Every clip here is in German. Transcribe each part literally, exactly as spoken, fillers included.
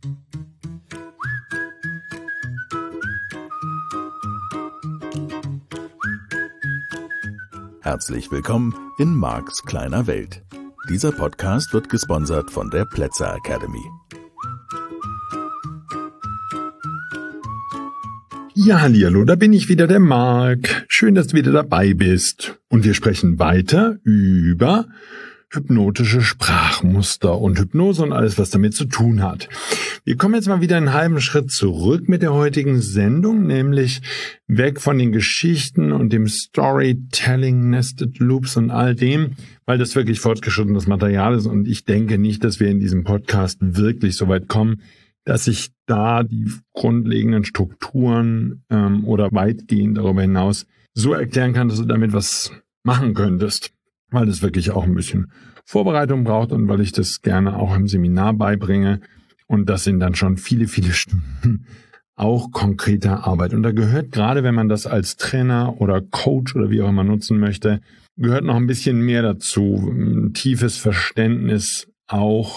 Herzlich willkommen in Marks kleiner Welt. Dieser Podcast wird gesponsert von der Plätzer Academy. Ja, hallihallo, da bin ich wieder, der Mark. Schön, dass du wieder dabei bist. Und wir sprechen weiter über hypnotische Sprachmuster und Hypnose und alles, was damit zu tun hat. Wir kommen jetzt mal wieder einen halben Schritt zurück mit der heutigen Sendung, nämlich weg von den Geschichten und dem Storytelling, Nested Loops und all dem, weil das wirklich fortgeschrittenes Material ist und ich denke nicht, dass wir in diesem Podcast wirklich so weit kommen, dass ich da die grundlegenden Strukturen ähm, oder weitgehend darüber hinaus so erklären kann, dass du damit was machen könntest, weil das wirklich auch ein bisschen Vorbereitung braucht und weil ich das gerne auch im Seminar beibringe. Und das sind dann schon viele, viele Stunden auch konkreter Arbeit. Und da gehört gerade, wenn man das als Trainer oder Coach oder wie auch immer nutzen möchte, gehört noch ein bisschen mehr dazu. Ein tiefes Verständnis auch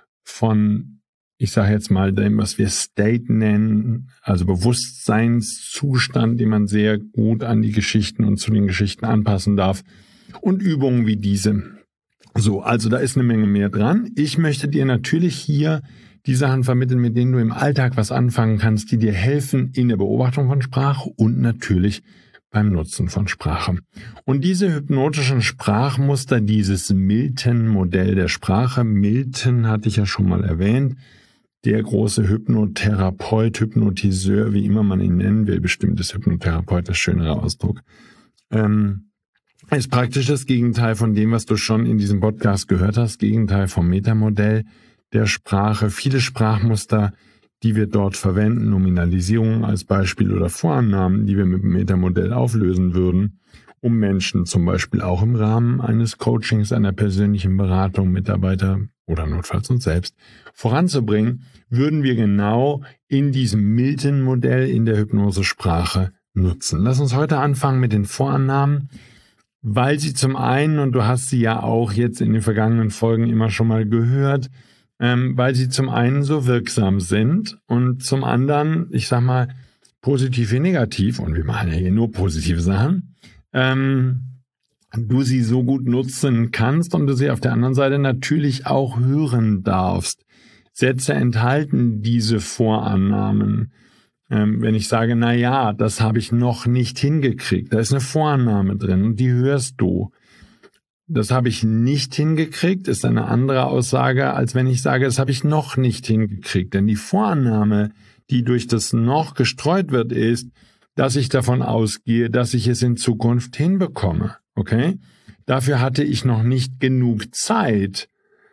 von, ich sage jetzt mal, dem, was wir State nennen, also Bewusstseinszustand, den man sehr gut an die Geschichten und zu den Geschichten anpassen darf. Und Übungen wie diese. So, also da ist eine Menge mehr dran. Ich möchte dir natürlich hier die Sachen vermitteln, mit denen du im Alltag was anfangen kannst, die dir helfen in der Beobachtung von Sprache und natürlich beim Nutzen von Sprache. Und diese hypnotischen Sprachmuster, dieses Milton-Modell der Sprache, Milton hatte ich ja schon mal erwähnt, der große Hypnotherapeut, Hypnotiseur, wie immer man ihn nennen will, bestimmt ist Hypnotherapeut der schönere Ausdruck, ähm, ist praktisch das Gegenteil von dem, was du schon in diesem Podcast gehört hast, Gegenteil vom Metamodell der Sprache. Viele Sprachmuster, die wir dort verwenden, Nominalisierung als Beispiel oder Vorannahmen, die wir mit dem Metamodell auflösen würden, um Menschen zum Beispiel auch im Rahmen eines Coachings, einer persönlichen Beratung, Mitarbeiter oder notfalls uns selbst voranzubringen, würden wir genau in diesem Milton-Modell in der Hypnosesprache nutzen. Lass uns heute anfangen mit den Vorannahmen, weil sie zum einen, und du hast sie ja auch jetzt in den vergangenen Folgen immer schon mal gehört, ähm, weil sie zum einen so wirksam sind und zum anderen, ich sag mal, positiv wie negativ, und wir machen ja hier nur positive Sachen, ähm, du sie so gut nutzen kannst und du sie auf der anderen Seite natürlich auch hören darfst. Sätze enthalten diese Vorannahmen. Ähm, wenn ich sage, na ja, das habe ich noch nicht hingekriegt, da ist eine Vorannahme drin und die hörst du. Das habe ich nicht hingekriegt, ist eine andere Aussage, als wenn ich sage, das habe ich noch nicht hingekriegt. Denn die Vorannahme, die durch das noch gestreut wird, ist, dass ich davon ausgehe, dass ich es in Zukunft hinbekomme. Okay? Dafür hatte ich noch nicht genug Zeit.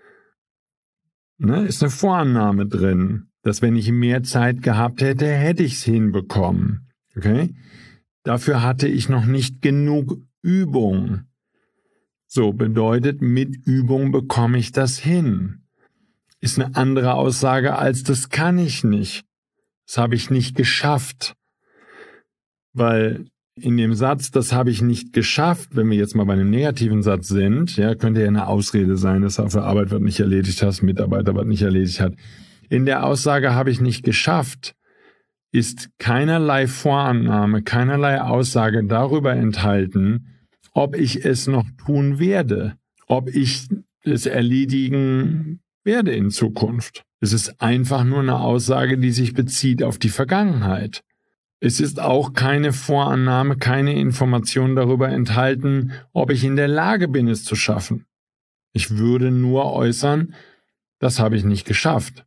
Ne? Ist eine Vorannahme drin, dass wenn ich mehr Zeit gehabt hätte, hätte ich es hinbekommen. Okay? Dafür hatte ich noch nicht genug Übung. So, bedeutet, mit Übung bekomme ich das hin. Ist eine andere Aussage als, das kann ich nicht. Das habe ich nicht geschafft. Weil in dem Satz, das habe ich nicht geschafft, wenn wir jetzt mal bei einem negativen Satz sind, ja, könnte ja eine Ausrede sein, dass er für Arbeit was nicht erledigt hat, Mitarbeiter was nicht erledigt hat. In der Aussage habe ich nicht geschafft, ist keinerlei Vorannahme, keinerlei Aussage darüber enthalten, ob ich es noch tun werde, ob ich es erledigen werde in Zukunft. Es ist einfach nur eine Aussage, die sich bezieht auf die Vergangenheit. Es ist auch keine Vorannahme, keine Information darüber enthalten, ob ich in der Lage bin, es zu schaffen. Ich würde nur äußern, das habe ich nicht geschafft.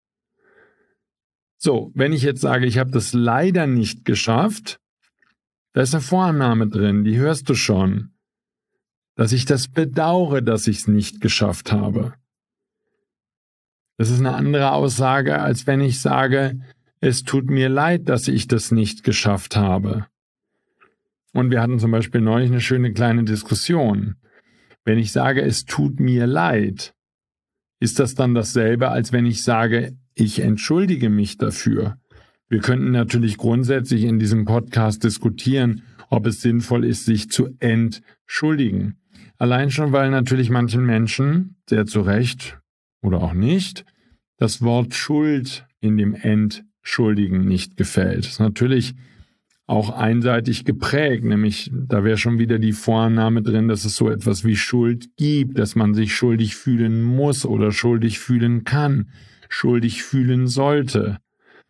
So, wenn ich jetzt sage, ich habe das leider nicht geschafft, da ist eine Vorannahme drin, die hörst du schon. Dass ich das bedauere, dass ich es nicht geschafft habe. Das ist eine andere Aussage, als wenn ich sage, es tut mir leid, dass ich das nicht geschafft habe. Und wir hatten zum Beispiel neulich eine schöne kleine Diskussion. Wenn ich sage, es tut mir leid, ist das dann dasselbe, als wenn ich sage, ich entschuldige mich dafür. Wir könnten natürlich grundsätzlich in diesem Podcast diskutieren, ob es sinnvoll ist, sich zu entschuldigen. Allein schon, weil natürlich manchen Menschen, sehr zu Recht oder auch nicht, das Wort Schuld in dem Entschuldigen nicht gefällt. Das ist natürlich auch einseitig geprägt, nämlich da wäre schon wieder die Vorannahme drin, dass es so etwas wie Schuld gibt, dass man sich schuldig fühlen muss oder schuldig fühlen kann, schuldig fühlen sollte.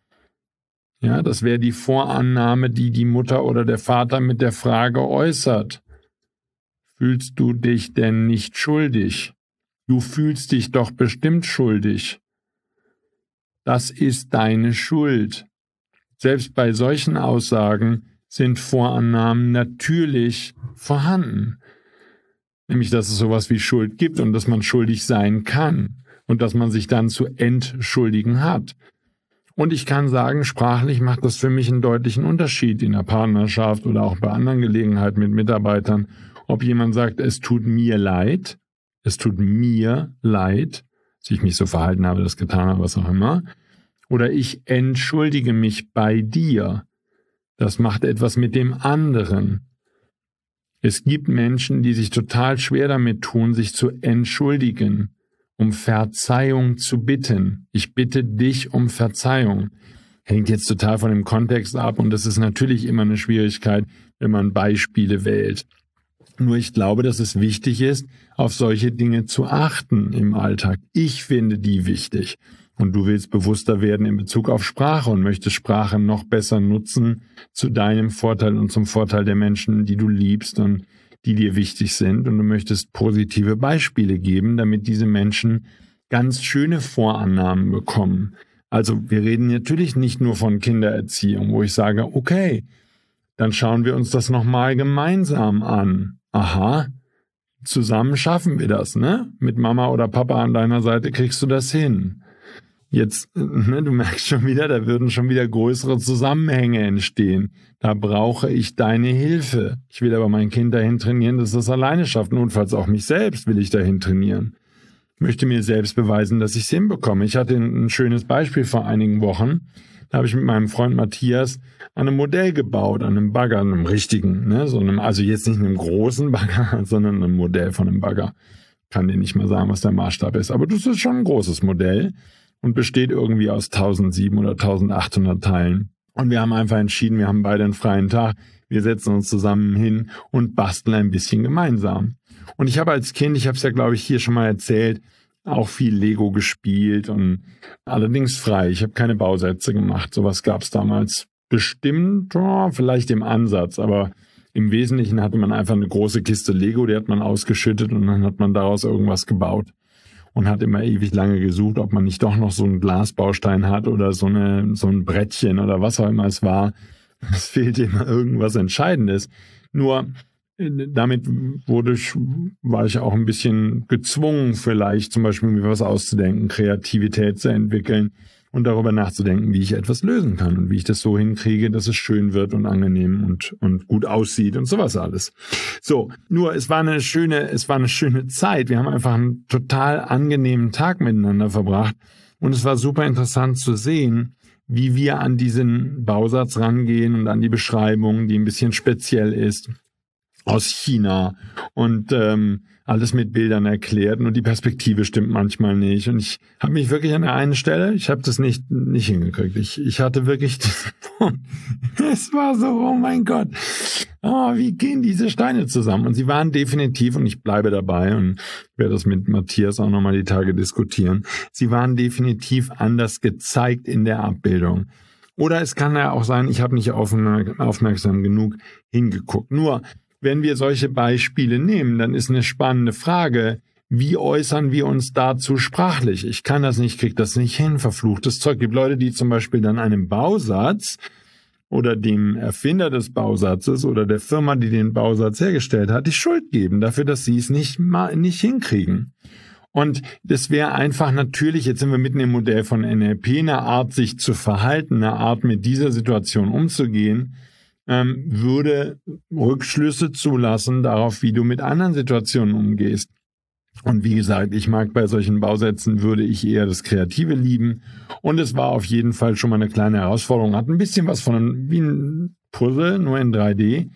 Ja, das wäre die Vorannahme, die die Mutter oder der Vater mit der Frage äußert. Fühlst du dich denn nicht schuldig? Du fühlst dich doch bestimmt schuldig. Das ist deine Schuld. Selbst bei solchen Aussagen sind Vorannahmen natürlich vorhanden. Nämlich, dass es sowas wie Schuld gibt und dass man schuldig sein kann und dass man sich dann zu entschuldigen hat. Und ich kann sagen, sprachlich macht das für mich einen deutlichen Unterschied in der Partnerschaft oder auch bei anderen Gelegenheiten mit Mitarbeitern, ob jemand sagt, es tut mir leid, es tut mir leid, dass ich mich so verhalten habe, das getan habe, was auch immer, oder ich entschuldige mich bei dir. Das macht etwas mit dem anderen. Es gibt Menschen, die sich total schwer damit tun, sich zu entschuldigen, um Verzeihung zu bitten. Ich bitte dich um Verzeihung. Hängt jetzt total von dem Kontext ab und das ist natürlich immer eine Schwierigkeit, wenn man Beispiele wählt. Nur ich glaube, dass es wichtig ist, auf solche Dinge zu achten im Alltag. Ich finde die wichtig. Und du willst bewusster werden in Bezug auf Sprache und möchtest Sprache noch besser nutzen zu deinem Vorteil und zum Vorteil der Menschen, die du liebst und die dir wichtig sind. Und du möchtest positive Beispiele geben, damit diese Menschen ganz schöne Vorannahmen bekommen. Also wir reden natürlich nicht nur von Kindererziehung, wo ich sage, okay, dann schauen wir uns das nochmal gemeinsam an. Aha, zusammen schaffen wir das, ne? Mit Mama oder Papa an deiner Seite kriegst du das hin. Jetzt, ne, du merkst schon wieder, da würden schon wieder größere Zusammenhänge entstehen. Da brauche ich deine Hilfe. Ich will aber mein Kind dahin trainieren, dass es das alleine schafft. Notfalls auch mich selbst will ich dahin trainieren. Ich möchte mir selbst beweisen, dass ich es hinbekomme. Ich hatte ein schönes Beispiel vor einigen Wochen. Da habe ich mit meinem Freund Matthias an einem Modell gebaut, an einem Bagger, einem richtigen, ne, so einem, also jetzt nicht einem großen Bagger, sondern einem Modell von einem Bagger. Kann dir nicht mal sagen, was der Maßstab ist, aber das ist schon ein großes Modell und besteht irgendwie aus tausendsiebenhundert oder eintausendachthundert Teilen. Und wir haben einfach entschieden, wir haben beide einen freien Tag, wir setzen uns zusammen hin und basteln ein bisschen gemeinsam. Und ich habe als Kind, ich habe es ja glaube ich hier schon mal erzählt, auch viel Lego gespielt und allerdings frei. Ich habe keine Bausätze gemacht. Sowas gab es damals bestimmt, oh, vielleicht im Ansatz, aber im Wesentlichen hatte man einfach eine große Kiste Lego, die hat man ausgeschüttet und dann hat man daraus irgendwas gebaut und hat immer ewig lange gesucht, ob man nicht doch noch so einen Glasbaustein hat oder so eine so ein Brettchen oder was auch immer es war. Es fehlte immer irgendwas Entscheidendes. Nur damit wurde ich, war ich auch ein bisschen gezwungen, vielleicht zum Beispiel mir was auszudenken, Kreativität zu entwickeln und darüber nachzudenken, wie ich etwas lösen kann und wie ich das so hinkriege, dass es schön wird und angenehm und, und gut aussieht und sowas alles. So, nur es war eine schöne, es war eine schöne Zeit. Wir haben einfach einen total angenehmen Tag miteinander verbracht und es war super interessant zu sehen, wie wir an diesen Bausatz rangehen und an die Beschreibung, die ein bisschen speziell ist, aus China und ähm, alles mit Bildern erklärt. Nur die Perspektive stimmt manchmal nicht. Und ich habe mich wirklich an der einen Stelle, ich habe das nicht nicht hingekriegt. Ich ich hatte wirklich, es war so, oh mein Gott, oh, wie gehen diese Steine zusammen? Und sie waren definitiv, und ich bleibe dabei und werde das mit Matthias auch nochmal die Tage diskutieren, sie waren definitiv anders gezeigt in der Abbildung. Oder es kann ja auch sein, ich habe nicht aufmerksam genug hingeguckt. Nur wenn wir solche Beispiele nehmen, dann ist eine spannende Frage, wie äußern wir uns dazu sprachlich? Ich kann das nicht, krieg das nicht hin, verfluchtes Zeug. Es gibt Leute, die zum Beispiel dann einem Bausatz oder dem Erfinder des Bausatzes oder der Firma, die den Bausatz hergestellt hat, die Schuld geben dafür, dass sie es nicht, mal, nicht hinkriegen. Und das wäre einfach natürlich, jetzt sind wir mitten im Modell von N L P, eine Art, sich zu verhalten, eine Art, mit dieser Situation umzugehen, ähm, würde Rückschlüsse zulassen darauf, wie du mit anderen Situationen umgehst. Und wie gesagt, ich mag bei solchen Bausätzen, würde ich eher das Kreative lieben. Und es war auf jeden Fall schon mal eine kleine Herausforderung. Hat ein bisschen was von einem, wie ein Puzzle, nur in drei D.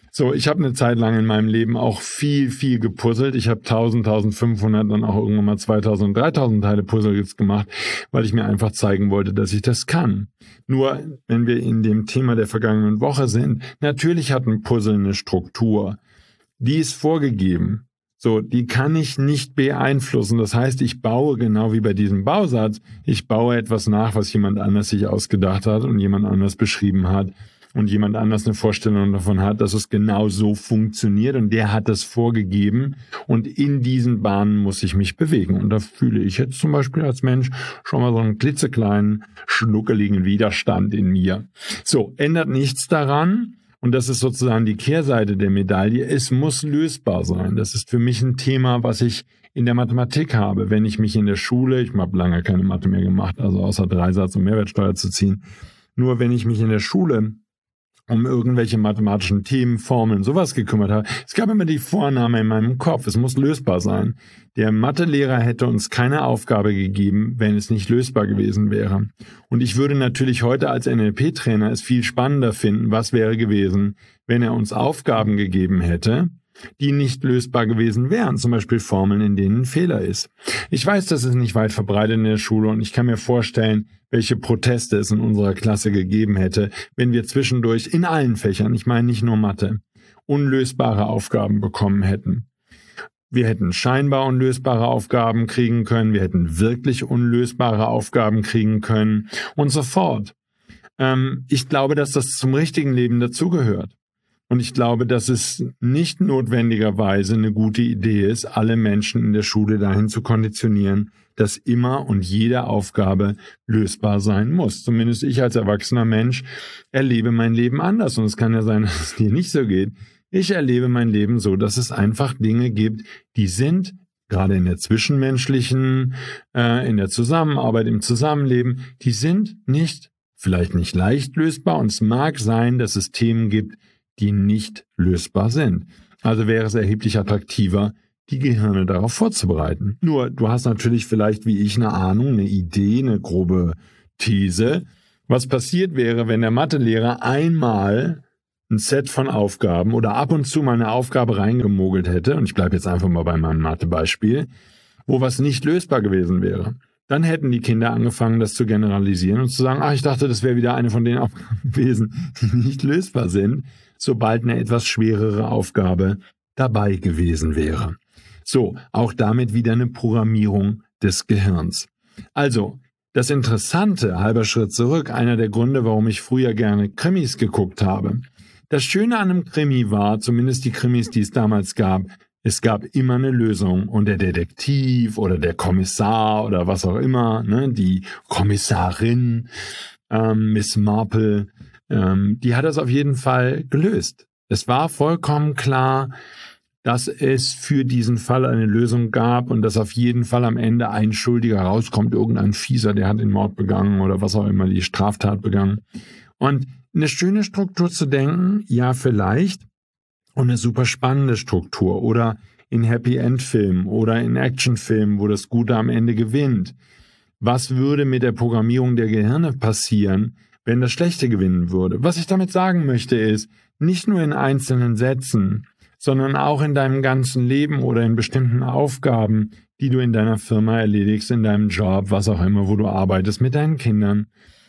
So, ich habe eine Zeit lang in meinem Leben auch viel, viel gepuzzelt. Ich habe tausend, tausendfünfhundert, dann auch irgendwann mal zweitausend, dreitausend Teile Puzzles gemacht, weil ich mir einfach zeigen wollte, dass ich das kann. Nur, wenn wir in dem Thema der vergangenen Woche sind, natürlich hat ein Puzzle eine Struktur. Die ist vorgegeben. So, die kann ich nicht beeinflussen. Das heißt, ich baue genau wie bei diesem Bausatz, ich baue etwas nach, was jemand anders sich ausgedacht hat und jemand anders beschrieben hat. Und jemand anders eine Vorstellung davon hat, dass es genau so funktioniert und der hat das vorgegeben und in diesen Bahnen muss ich mich bewegen. Und da fühle ich jetzt zum Beispiel als Mensch schon mal so einen klitzekleinen, schnuckeligen Widerstand in mir. So, ändert nichts daran und das ist sozusagen die Kehrseite der Medaille. Es muss lösbar sein. Das ist für mich ein Thema, was ich in der Mathematik habe. Wenn ich mich in der Schule, ich habe lange keine Mathe mehr gemacht, also außer Dreisatz und Mehrwertsteuer zu ziehen, nur wenn ich mich in der Schule um irgendwelche mathematischen Themen, Formeln, sowas gekümmert habe. Es gab immer die Vorannahme in meinem Kopf, es muss lösbar sein. Der Mathelehrer hätte uns keine Aufgabe gegeben, wenn es nicht lösbar gewesen wäre. Und ich würde natürlich heute als N L P-Trainer es viel spannender finden, was wäre gewesen, wenn er uns Aufgaben gegeben hätte, die nicht lösbar gewesen wären, zum Beispiel Formeln, in denen ein Fehler ist. Ich weiß, das ist nicht weit verbreitet in der Schule und ich kann mir vorstellen, welche Proteste es in unserer Klasse gegeben hätte, wenn wir zwischendurch in allen Fächern, ich meine nicht nur Mathe, unlösbare Aufgaben bekommen hätten. Wir hätten scheinbar unlösbare Aufgaben kriegen können, wir hätten wirklich unlösbare Aufgaben kriegen können und so fort. Ähm, ich glaube, dass das zum richtigen Leben dazugehört. Und ich glaube, dass es nicht notwendigerweise eine gute Idee ist, alle Menschen in der Schule dahin zu konditionieren, dass immer und jede Aufgabe lösbar sein muss. Zumindest ich als erwachsener Mensch erlebe mein Leben anders. Und es kann ja sein, dass es dir nicht so geht. Ich erlebe mein Leben so, dass es einfach Dinge gibt, die sind, gerade in der zwischenmenschlichen, äh, in der Zusammenarbeit, im Zusammenleben, die sind nicht, vielleicht nicht leicht lösbar. Und es mag sein, dass es Themen gibt, die nicht lösbar sind. Also wäre es erheblich attraktiver, die Gehirne darauf vorzubereiten. Nur, du hast natürlich vielleicht wie ich eine Ahnung, eine Idee, eine grobe These. Was passiert wäre, wenn der Mathelehrer einmal ein Set von Aufgaben oder ab und zu mal eine Aufgabe reingemogelt hätte, und ich bleibe jetzt einfach mal bei meinem Mathebeispiel, wo was nicht lösbar gewesen wäre. Dann hätten die Kinder angefangen, das zu generalisieren und zu sagen, ach, ich dachte, das wäre wieder eine von den Aufgaben gewesen, die nicht lösbar sind, sobald eine etwas schwerere Aufgabe dabei gewesen wäre. So, auch damit wieder eine Programmierung des Gehirns. Also, das Interessante, halber Schritt zurück, einer der Gründe, warum ich früher gerne Krimis geguckt habe. Das Schöne an einem Krimi war, zumindest die Krimis, die es damals gab, es gab immer eine Lösung und der Detektiv oder der Kommissar oder was auch immer, ne, die Kommissarin, ähm, Miss Marple, ähm, die hat das auf jeden Fall gelöst. Es war vollkommen klar, dass es für diesen Fall eine Lösung gab und dass auf jeden Fall am Ende ein Schuldiger rauskommt, irgendein Fieser, der hat den Mord begangen oder was auch immer, die Straftat begangen. Und eine schöne Struktur zu denken, ja vielleicht, und eine super spannende Struktur oder in Happy-End-Filmen oder in Actionfilmen, wo das Gute am Ende gewinnt. Was würde mit der Programmierung der Gehirne passieren, wenn das Schlechte gewinnen würde? Was ich damit sagen möchte ist, nicht nur in einzelnen Sätzen, sondern auch in deinem ganzen Leben oder in bestimmten Aufgaben, die du in deiner Firma erledigst, in deinem Job, was auch immer, wo du arbeitest, mit deinen Kindern.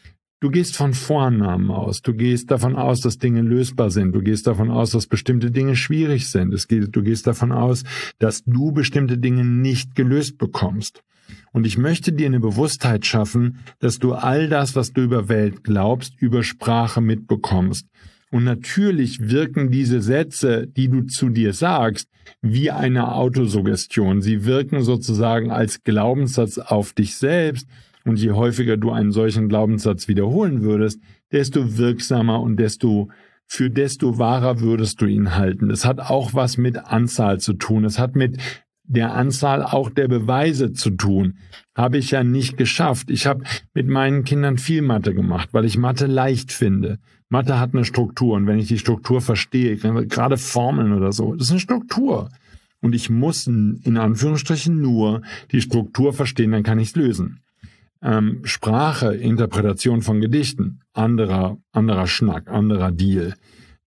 Du gehst von Vorannahmen aus. Du gehst davon aus, dass Dinge lösbar sind. Du gehst davon aus, dass bestimmte Dinge schwierig sind. Es geht, du gehst davon aus, dass du bestimmte Dinge nicht gelöst bekommst. Und ich möchte dir eine Bewusstheit schaffen, dass du all das, was du über Welt glaubst, über Sprache mitbekommst. Und natürlich wirken diese Sätze, die du zu dir sagst, wie eine Autosuggestion. Sie wirken sozusagen als Glaubenssatz auf dich selbst. Und je häufiger du einen solchen Glaubenssatz wiederholen würdest, desto wirksamer und desto für desto wahrer würdest du ihn halten. Es hat auch was mit Anzahl zu tun. Es hat mit der Anzahl auch der Beweise zu tun. Habe ich ja nicht geschafft. Ich habe mit meinen Kindern viel Mathe gemacht, weil ich Mathe leicht finde. Mathe hat eine Struktur und wenn ich die Struktur verstehe, gerade Formeln oder so, das ist eine Struktur. Und ich muss in Anführungsstrichen nur die Struktur verstehen, dann kann ich es lösen. Ähm, Sprache, Interpretation von Gedichten, anderer, anderer Schnack, anderer Deal.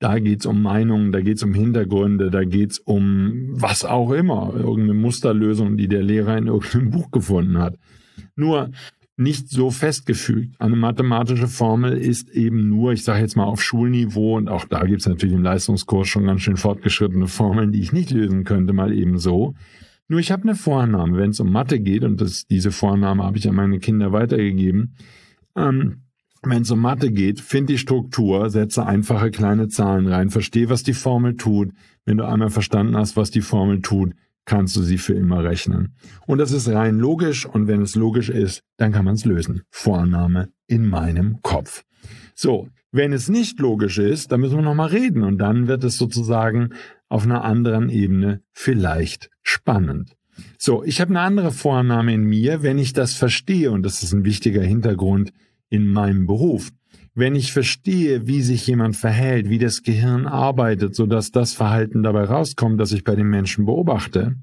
Da geht's um Meinungen, da geht's um Hintergründe, da geht's um was auch immer, irgendeine Musterlösung, die der Lehrer in irgendeinem Buch gefunden hat. Nur nicht so festgefügt. Eine mathematische Formel ist eben nur, ich sage jetzt mal auf Schulniveau, und auch da gibt's natürlich im Leistungskurs schon ganz schön fortgeschrittene Formeln, die ich nicht lösen könnte, mal eben so. Nur ich habe eine Vorannahme, wenn es um Mathe geht, und das, diese Vorannahme habe ich an meine Kinder weitergegeben. Ähm, wenn es um Mathe geht, find die Struktur, setze einfache kleine Zahlen rein, verstehe, was die Formel tut. Wenn du einmal verstanden hast, was die Formel tut, kannst du sie für immer rechnen. Und das ist rein logisch, und wenn es logisch ist, dann kann man es lösen. Vorannahme in meinem Kopf. So, wenn es nicht logisch ist, dann müssen wir nochmal reden, und dann wird es sozusagen auf einer anderen Ebene vielleicht spannend. So, ich habe eine andere Vorannahme in mir, wenn ich das verstehe, und das ist ein wichtiger Hintergrund in meinem Beruf. Wenn ich verstehe, wie sich jemand verhält, wie das Gehirn arbeitet, sodass das Verhalten dabei rauskommt, das ich bei den Menschen beobachte,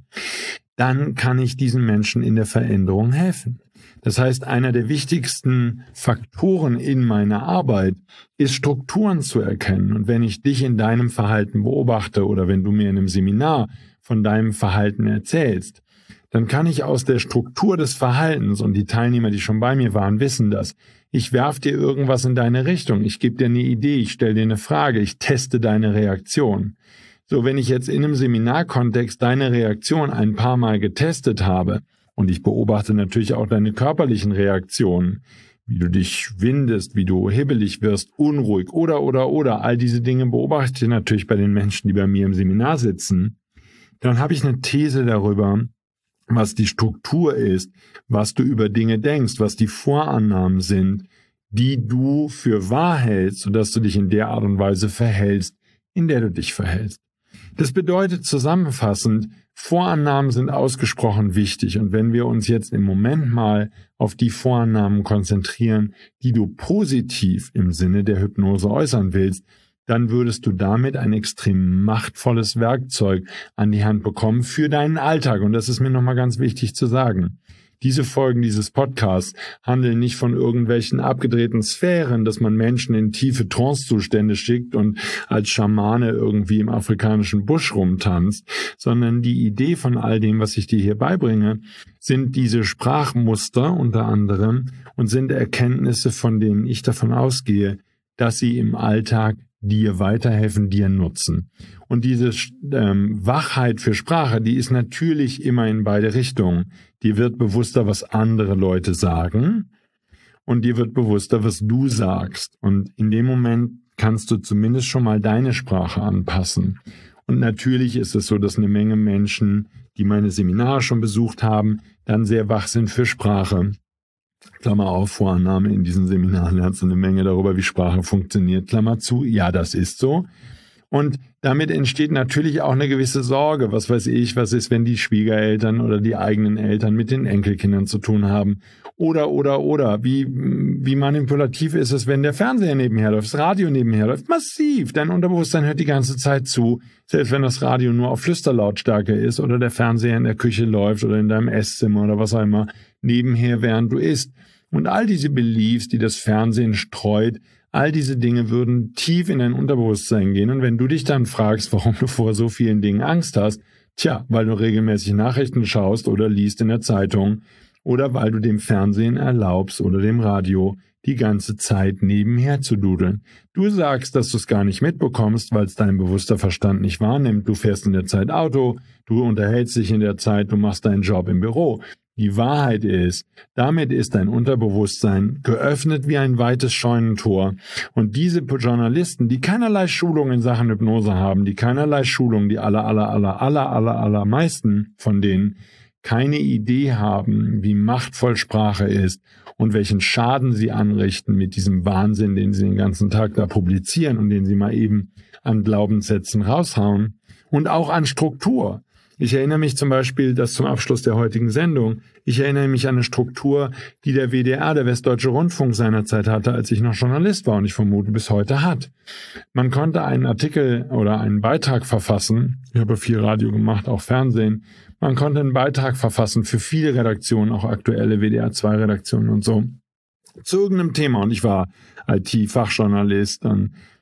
dann kann ich diesen Menschen in der Veränderung helfen. Das heißt, einer der wichtigsten Faktoren in meiner Arbeit ist, Strukturen zu erkennen. Und wenn ich dich in deinem Verhalten beobachte oder wenn du mir in einem Seminar von deinem Verhalten erzählst, dann kann ich aus der Struktur des Verhaltens, und die Teilnehmer, die schon bei mir waren, wissen das, ich werfe dir irgendwas in deine Richtung, ich gebe dir eine Idee, ich stelle dir eine Frage, ich teste deine Reaktion. So, wenn ich jetzt in einem Seminarkontext deine Reaktion ein paar Mal getestet habe, und ich beobachte natürlich auch deine körperlichen Reaktionen, wie du dich windest, wie du hibbelig wirst, unruhig oder, oder, oder, all diese Dinge beobachte ich natürlich bei den Menschen, die bei mir im Seminar sitzen, dann habe ich eine These darüber, was die Struktur ist, was du über Dinge denkst, was die Vorannahmen sind, die du für wahr hältst, sodass du dich in der Art und Weise verhältst, in der du dich verhältst. Das bedeutet zusammenfassend, Vorannahmen sind ausgesprochen wichtig, und wenn wir uns jetzt im Moment mal auf die Vorannahmen konzentrieren, die du positiv im Sinne der Hypnose äußern willst, dann würdest du damit ein extrem machtvolles Werkzeug an die Hand bekommen für deinen Alltag. Und das ist mir nochmal ganz wichtig zu sagen. Diese Folgen dieses Podcasts handeln nicht von irgendwelchen abgedrehten Sphären, dass man Menschen in tiefe Trancezustände schickt und als Schamane irgendwie im afrikanischen Busch rumtanzt, sondern die Idee von all dem, was ich dir hier beibringe, sind diese Sprachmuster unter anderem und sind Erkenntnisse, von denen ich davon ausgehe, dass sie im Alltag dir weiterhelfen, dir nutzen. Und diese ähm, Wachheit für Sprache, die ist natürlich immer in beide Richtungen. Dir wird bewusster, was andere Leute sagen, und dir wird bewusster, was du sagst. Und in dem Moment kannst du zumindest schon mal deine Sprache anpassen. Und natürlich ist es so, dass eine Menge Menschen, die meine Seminare schon besucht haben, dann sehr wach sind für Sprache. Klammer auf, Vorannahme, in diesen Seminaren lernst du eine Menge darüber, wie Sprache funktioniert, Klammer zu, ja, das ist so. Und damit entsteht natürlich auch eine gewisse Sorge, was weiß ich, was ist, wenn die Schwiegereltern oder die eigenen Eltern mit den Enkelkindern zu tun haben. Oder, oder, oder, wie, wie manipulativ ist es, wenn der Fernseher nebenher läuft, das Radio nebenher läuft? Massiv, dein Unterbewusstsein hört die ganze Zeit zu, selbst wenn das Radio nur auf Flüsterlautstärke ist oder der Fernseher in der Küche läuft oder in deinem Esszimmer oder was auch immer, nebenher, während du isst. Und all diese Beliefs, die das Fernsehen streut, all diese Dinge würden tief in dein Unterbewusstsein gehen. Und wenn du dich dann fragst, warum du vor so vielen Dingen Angst hast, tja, weil du regelmäßig Nachrichten schaust oder liest in der Zeitung oder weil du dem Fernsehen erlaubst oder dem Radio die ganze Zeit nebenher zu dudeln. Du sagst, dass du es gar nicht mitbekommst, weil es dein bewusster Verstand nicht wahrnimmt. Du fährst in der Zeit Auto, du unterhältst dich in der Zeit, du machst deinen Job im Büro. Die Wahrheit ist, damit ist dein Unterbewusstsein geöffnet wie ein weites Scheunentor. Und diese Journalisten, die keinerlei Schulung in Sachen Hypnose haben, die keinerlei Schulung, die aller, aller, aller, aller, aller, aller meisten von denen keine Idee haben, wie machtvoll Sprache ist und welchen Schaden sie anrichten mit diesem Wahnsinn, den sie den ganzen Tag da publizieren und den sie mal eben an Glaubenssätzen raushauen und auch an Struktur. Ich erinnere mich zum Beispiel, das zum Abschluss der heutigen Sendung, ich erinnere mich an eine Struktur, die der W D R, der Westdeutsche Rundfunk, seinerzeit hatte, als ich noch Journalist war und ich vermute bis heute hat. Man konnte einen Artikel oder einen Beitrag verfassen, ich habe viel Radio gemacht, auch Fernsehen, man konnte einen Beitrag verfassen für viele Redaktionen, auch aktuelle W D R zwei Redaktionen und so, zu irgendeinem Thema. Und ich war I T-Fachjournalist, dann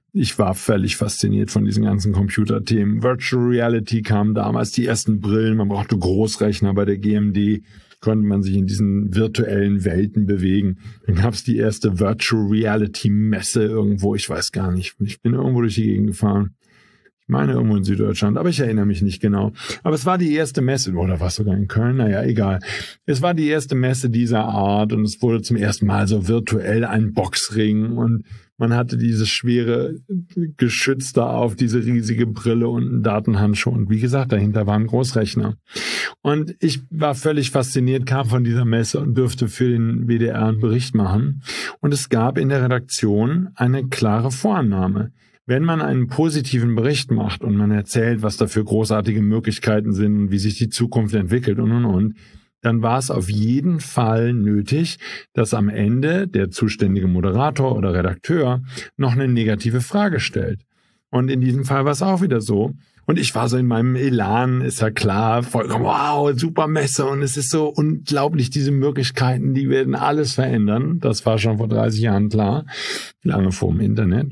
ich war völlig fasziniert von diesen ganzen Computerthemen. Virtual Reality kam damals, die ersten Brillen, man brauchte Großrechner bei der G M D, konnte man sich in diesen virtuellen Welten bewegen. Dann gab es die erste Virtual Reality Messe irgendwo, ich weiß gar nicht, ich bin irgendwo durch die Gegend gefahren. Ich meine irgendwo in Süddeutschland, aber ich erinnere mich nicht genau. Aber es war die erste Messe, oder war es sogar in Köln? Naja, egal. Es war die erste Messe dieser Art und es wurde zum ersten Mal so virtuell ein Boxring und man hatte dieses schwere Geschütz da auf, diese riesige Brille und einen Datenhandschuh. Und wie gesagt, dahinter war ein Großrechner. Und ich war völlig fasziniert, kam von dieser Messe und durfte für den W D R einen Bericht machen. Und es gab in der Redaktion eine klare Vorannahme. Wenn man einen positiven Bericht macht und man erzählt, was da für großartige Möglichkeiten sind und wie sich die Zukunft entwickelt und, und, und, dann war es auf jeden Fall nötig, dass am Ende der zuständige Moderator oder Redakteur noch eine negative Frage stellt. Und in diesem Fall war es auch wieder so. Und ich war so in meinem Elan, ist ja klar, vollkommen, wow, super Messe und es ist so unglaublich, diese Möglichkeiten, die werden alles verändern. Das war schon vor dreißig Jahren klar, lange vor dem Internet.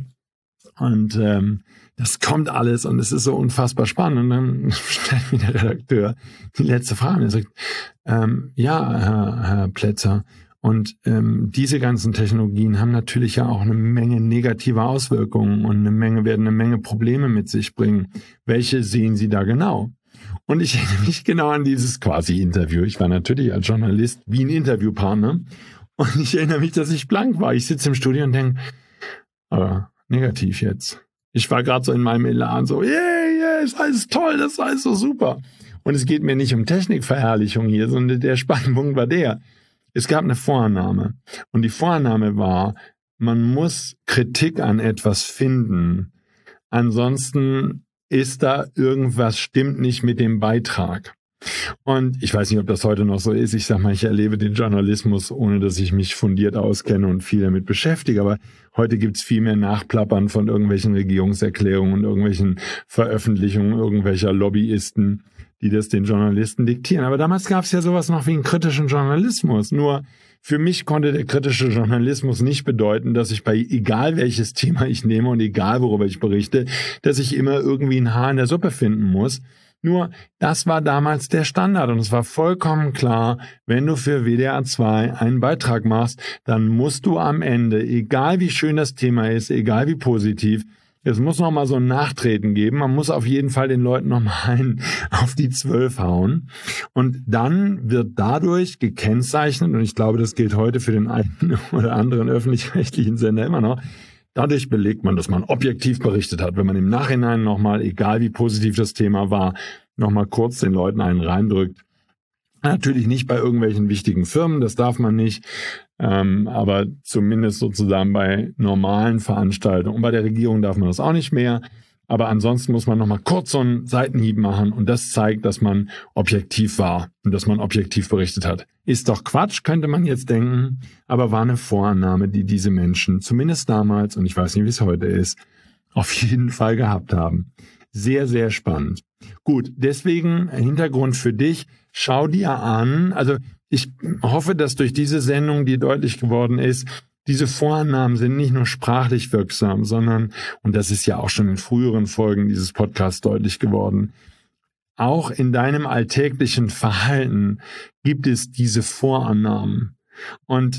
Und ähm, das kommt alles und es ist so unfassbar spannend. Und dann stellt mir der Redakteur die letzte Frage und er sagt, ähm, ja, Herr, Herr Plätzer, und ähm, diese ganzen Technologien haben natürlich ja auch eine Menge negative Auswirkungen und eine Menge werden eine Menge Probleme mit sich bringen. Welche sehen Sie da genau? Und ich erinnere mich genau an dieses quasi Interview. Ich war natürlich als Journalist wie ein Interviewpartner und ich erinnere mich, dass ich blank war. Ich sitze im Studio und denke, aber negativ jetzt. Ich war gerade so in meinem Elan, so, yeah, yeah, das ist alles toll, das ist alles so super. Und es geht mir nicht um Technikverherrlichung hier, sondern der Spannpunkt war der. Es gab eine Vorannahme. Und die Vorannahme war, man muss Kritik an etwas finden. Ansonsten ist da irgendwas, stimmt nicht mit dem Beitrag. Und ich weiß nicht, ob das heute noch so ist. Ich sag mal, ich erlebe den Journalismus, ohne dass ich mich fundiert auskenne und viel damit beschäftige. Aber heute gibt's viel mehr Nachplappern von irgendwelchen Regierungserklärungen und irgendwelchen Veröffentlichungen irgendwelcher Lobbyisten, die das den Journalisten diktieren. Aber damals gab's ja sowas noch wie einen kritischen Journalismus. Nur für mich konnte der kritische Journalismus nicht bedeuten, dass ich bei egal welches Thema ich nehme und egal worüber ich berichte, dass ich immer irgendwie ein Haar in der Suppe finden muss. Nur, das war damals der Standard und es war vollkommen klar, wenn du für W D R zwei einen Beitrag machst, dann musst du am Ende, egal wie schön das Thema ist, egal wie positiv, es muss noch mal so ein Nachtreten geben. Man muss auf jeden Fall den Leuten noch mal einen auf die Zwölf hauen. Und dann wird dadurch gekennzeichnet, und ich glaube, das gilt heute für den einen oder anderen öffentlich-rechtlichen Sender immer noch, dadurch belegt man, dass man objektiv berichtet hat. Wenn man im Nachhinein nochmal, egal wie positiv das Thema war, nochmal kurz den Leuten einen reindrückt. Natürlich nicht bei irgendwelchen wichtigen Firmen, das darf man nicht, ähm, aber zumindest sozusagen bei normalen Veranstaltungen. Und bei der Regierung darf man das auch nicht mehr. Aber ansonsten muss man nochmal kurz so einen Seitenhieb machen und das zeigt, dass man objektiv war und dass man objektiv berichtet hat. Ist doch Quatsch, könnte man jetzt denken, aber war eine Vorannahme, die diese Menschen zumindest damals, und ich weiß nicht, wie es heute ist, auf jeden Fall gehabt haben. Sehr, sehr spannend. Gut, deswegen Hintergrund für dich, schau dir an, also ich hoffe, dass durch diese Sendung dir deutlich geworden ist, diese Vorannahmen sind nicht nur sprachlich wirksam, sondern, und das ist ja auch schon in früheren Folgen dieses Podcasts deutlich geworden, auch in deinem alltäglichen Verhalten gibt es diese Vorannahmen. Und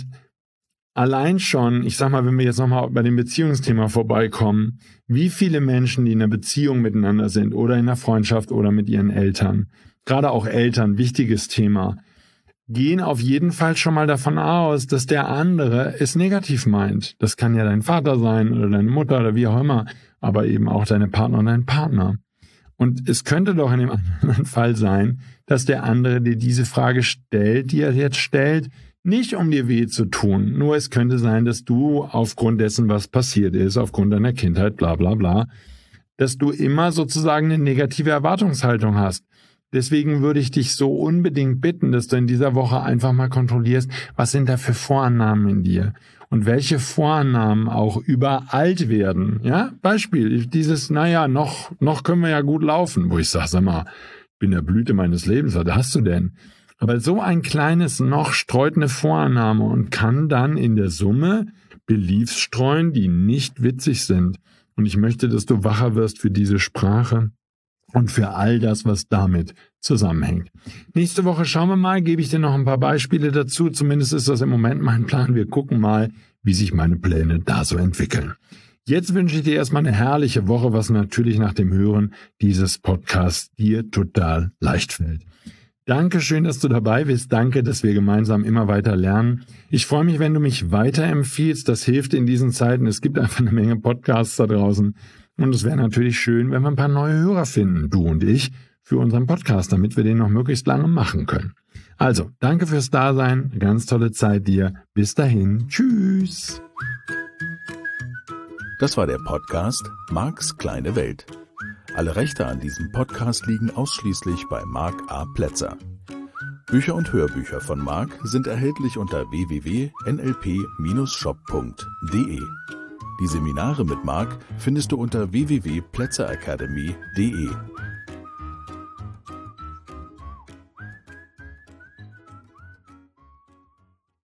allein schon, ich sag mal, wenn wir jetzt nochmal bei dem Beziehungsthema vorbeikommen, wie viele Menschen, die in einer Beziehung miteinander sind oder in einer Freundschaft oder mit ihren Eltern, gerade auch Eltern, wichtiges Thema, gehen auf jeden Fall schon mal davon aus, dass der andere es negativ meint. Das kann ja dein Vater sein oder deine Mutter oder wie auch immer, aber eben auch deine Partner und dein Partner. Und es könnte doch in dem anderen Fall sein, dass der andere dir diese Frage stellt, die er jetzt stellt, nicht um dir weh zu tun. Nur es könnte sein, dass du aufgrund dessen, was passiert ist, aufgrund deiner Kindheit, bla bla bla, dass du immer sozusagen eine negative Erwartungshaltung hast. Deswegen würde ich dich so unbedingt bitten, dass du in dieser Woche einfach mal kontrollierst, was sind da für Vorannahmen in dir und welche Vorannahmen auch überalt werden. Ja, Beispiel, dieses, naja, noch, noch können wir ja gut laufen, wo ich sage, sag mal, ich bin in der Blüte meines Lebens, was hast du denn? Aber so ein kleines Noch streut eine Vorannahme und kann dann in der Summe Beliefs streuen, die nicht witzig sind. Und ich möchte, dass du wacher wirst für diese Sprache und für all das, was damit zusammenhängt. Nächste Woche schauen wir mal, gebe ich dir noch ein paar Beispiele dazu. Zumindest ist das im Moment mein Plan. Wir gucken mal, wie sich meine Pläne da so entwickeln. Jetzt wünsche ich dir erstmal eine herrliche Woche, was natürlich nach dem Hören dieses Podcasts dir total leicht fällt. Danke schön, dass du dabei bist. Danke, dass wir gemeinsam immer weiter lernen. Ich freue mich, wenn du mich weiterempfiehlst. Das hilft in diesen Zeiten. Es gibt einfach eine Menge Podcasts da draußen. Und es wäre natürlich schön, wenn wir ein paar neue Hörer finden, du und ich, für unseren Podcast, damit wir den noch möglichst lange machen können. Also, danke fürs Dasein. Eine ganz tolle Zeit dir. Bis dahin. Tschüss. Das war der Podcast Marks kleine Welt. Alle Rechte an diesem Podcast liegen ausschließlich bei Mark A. Plätzer. Bücher und Hörbücher von Mark sind erhältlich unter w w w punkt n l p Bindestrich shop punkt d e. Die Seminare mit Mark findest du unter w w w punkt plätzer academy punkt d e.